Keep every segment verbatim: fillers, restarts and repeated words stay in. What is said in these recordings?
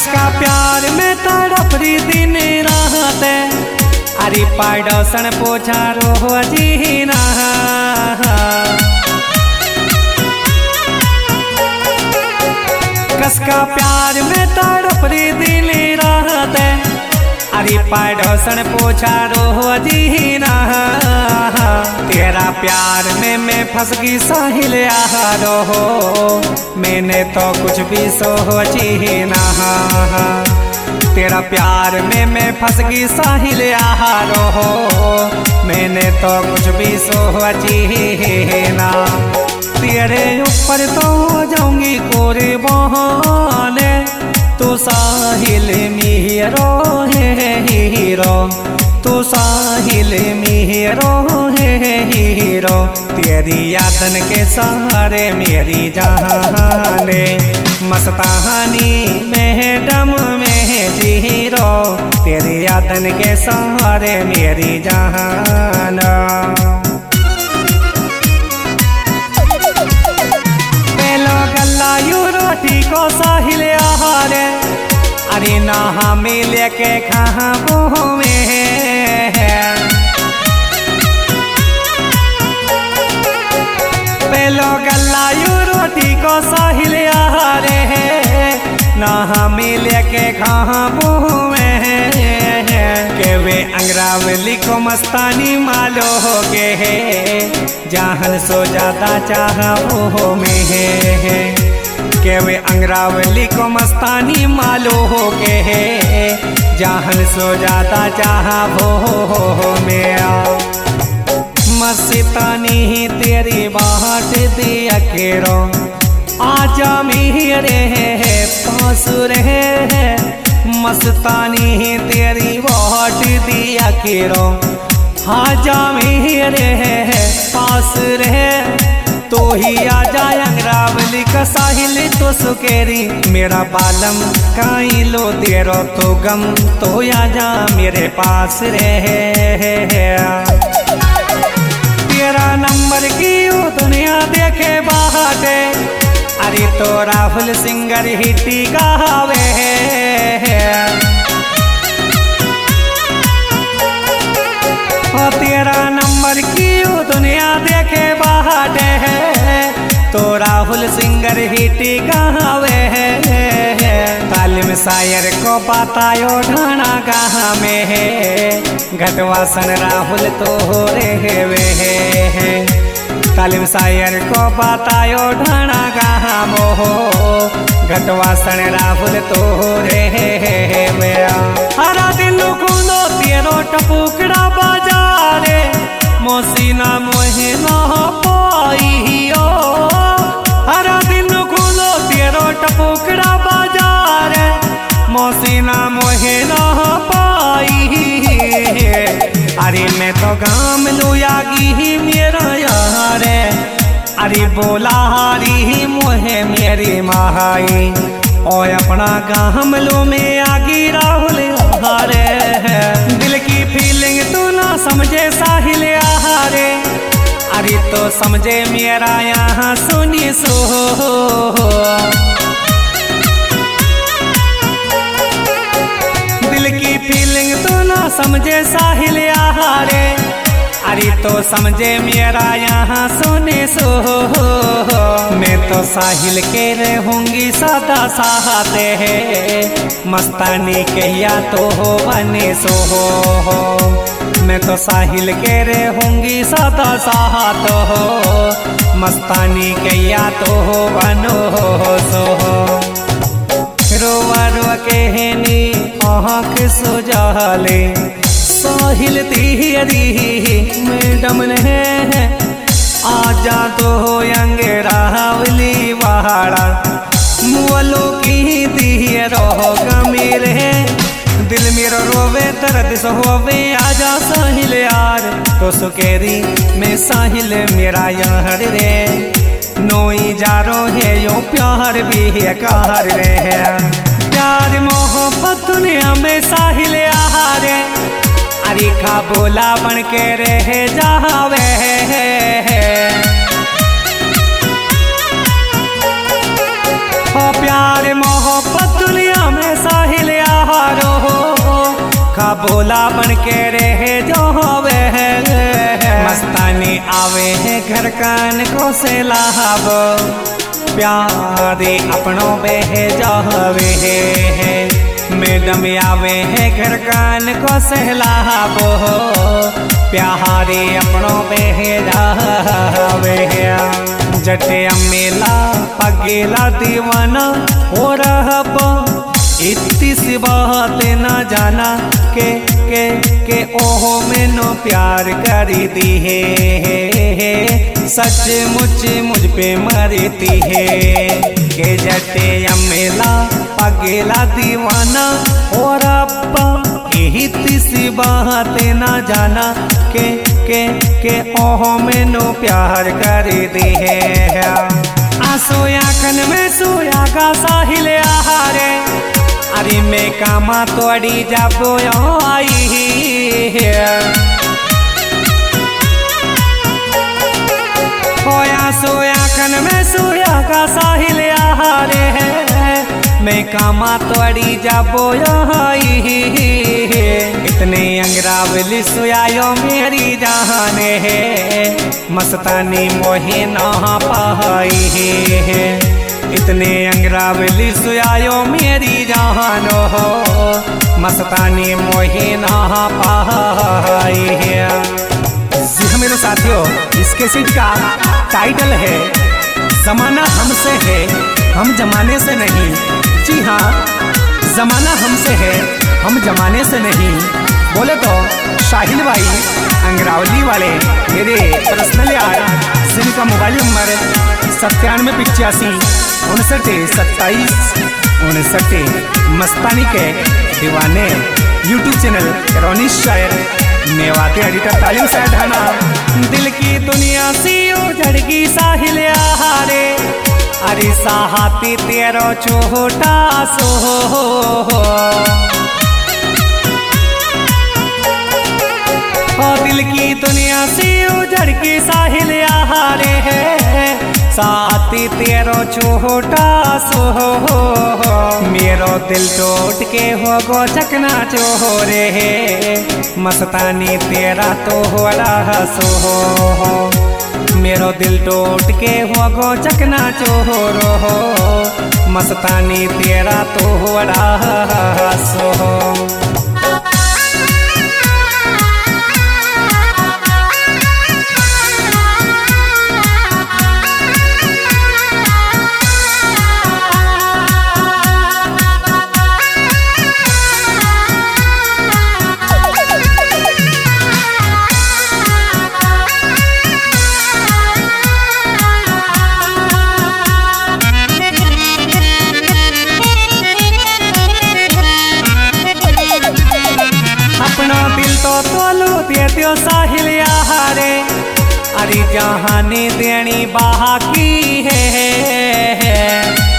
कसका प्यार में तड़परी दिन रात अरे पड़ोसन पोछा रो जीना कसका प्यार में तड़परी दिन रात अरे पड़ोसन पोछा रो जीना तेरा प्यार में मैं फंस गई साहिल यारो मैंने तो कुछ भी सोची ना तेरा प्यार में मैं फंस गई साहिल यारो मैंने तो कुछ भी सोची ना तेरे ऊपर तो हो जाऊंगी कोरे बहाने तू साहिल मेरो है हीरो तू साहिल मेरो है हीरो तेरी यादन के सहारे मेरी जहाने मस्तानी मैडम में जीरो तेरी यादन के सहारे मेरी जहान पेलो गल्ला यू रोटी को साहिल आहारे अरे ना हमें लेके खाबो में पेलो गल्ला यू रोटी को साहिल आहारे ना हमें लेके खाबो में के वे अंगरावली को मस्तानी मालो हो गए जहन सो ज्यादा चाहो में है के वे अंगरावली को मस्तानी मालो हो के जहन सो ज्यादा चाहो में मस्तानी तेरी बाट दिया केरो आजा मेरे पास रहे मस्तानी तेरी बाट दिया केरो आजा मेरे पास रहे तो ही आ जाए अंगरावली का साहिल तो सुकेरी मेरा बालम काई लो तेरो तो गम तो आ जा मेरे पास रहे तेरा नंबर की वो दुनिया देखे बाटे अरे तो राहुल सिंगर हिटी गावे ओ तेरा नंबर की वो दुनिया देखे बाटे तो राहुल सिंगर हिटी गावे तालिम शायर को बतायो ढाना कहाँ में है घटवासन राहुल तो हो रहे वे तालिम शायर को बतायो ढाना कहाँ मोहो घटवासन राहुल तो हो रहे वे हरा दिन खूनो तेरो टपुकड़ा बाजारे मोसीना मोहे ना पाइयो हरा दिन खुलो तेरो टपुकड़ा बाजार मोसीना मोहे ना पाई अरे मैं तो गाम लुयागी मेरा यार अरे बोला हारी मोहे मेरी महाई और अपना गाम लो में आगी राहुल हारे दिल की फीलिंग तू ना समझे साहिल आहारे अरे तो समझे मेरा यहाँ सुनी सो दिल की फीलिंग तू ना समझे साहिल आहारे अरे तो समझे मेरा यहाँ सुने सो मैं तो साहिल के रहूंगी सदा साहते है मस्तानी के या तो हो बने सो हो मैं तो साहिल के रहूंगी सदा साहत हो मस्तानी के या तो हो बनो सो रोवा रोवा कहनी आँख सुजाले साहिल तेरी मैडम ने आजा तो अंगरावली वाड़ा मुअलो की दिए रोगा मेरे दिल मेरा रोवे दर्द सो होवे आजा साहिल यार तो सुकेरी मैं साहिल मेरा यार रे नोई जारो है यो प्यार भी है कार रे प्यार मोहब्बत दुनिया में साहिल यार अरे खा बोला बन के रह जावे हो प्यार मोहब्बत दुनिया में साहिल भोला भोला बन के रहे जो होवे है, मस्तानी आवे है घर कान को से लाभ, प्यारे अपनों बेहे जावे है, मैडम आवे है घर कान को सहलाबो, प्यारे अपनों बेहे जावे है। जटे अमेला पगेला दीवाना हो रहब, इतनी सी बात न जाना के के के ओहो मैनो प्यार करी दी है, सच मुच मुझ पे मरती है। के जटे अमेला पगेला दीवाना हो रब्बा, इतनी सी बात न जाना के के के ओहो मैनो प्यार करी दी है। आसोया खन में सोया का साहिल आहारे, अरे मैं कामा तोड़ी जाबो आई है, होया सोया खन में सोया का साहिल आहारे है, मैं कामा तोड़ी जाबो आई है। इतने अंगरावली सोयायो मेरी जाने है, मस्तानी मोहे ना पाई है, इतने अंगरावली सुयायो मेरी जानो हो, मस्तानी मोहे ना पाई है। जी हाँ मेरे साथियों, इसके सीट का टाइटल है जमाना हमसे है हम जमाने से नहीं। जी हाँ, जमाना हमसे है हम जमाने से नहीं। बोले तो साहिल भाई अंगरावली वाले मेरे पर्सनल यार, जिनका मोबाइल नंबर सत्तानवे पिचासी उनसठ सत्ताईस उनसठ, मस्तानी के दीवाने यूट्यूब चैनल रोनिश शायर मेवाते एडिटर तालीम से ढाना। दिल की दुनिया सी उजड़गी साहिल आहारे, अरे साहाती तेरो छोटा सो हो, दिल की दुनिया सी उजड़गी साहिल आहारे है, साथी तेरो छोटा सो हो, मेरो दिल टूट के हो गो चकना चोरे है, मस्तानी तेरा तो हो सो हो, मेरो दिल टूट के हो गो चकना चोरो हो, मस्तानी तेरा तो हो सो हो। दियो साहिल आहारे, अरे जहाने देनी बाकी है,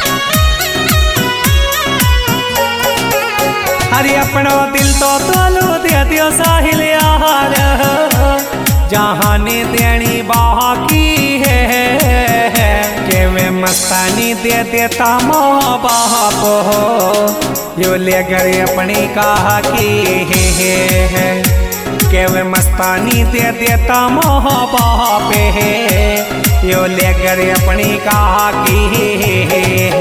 अरे अपनो दिल तो तोलो दे दियो साहिल आहार, जहाने देनी बाकी है, के वे मस्तानी दे देता मोह बाप हो, यो ले गए अपनी कहा की है, के वे मस्तानी दे देता मोह बाप है, यो ले गए अपनी कहा की है।